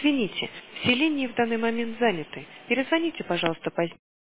Извините, все линии в данный момент заняты. Перезвоните, пожалуйста, позднее.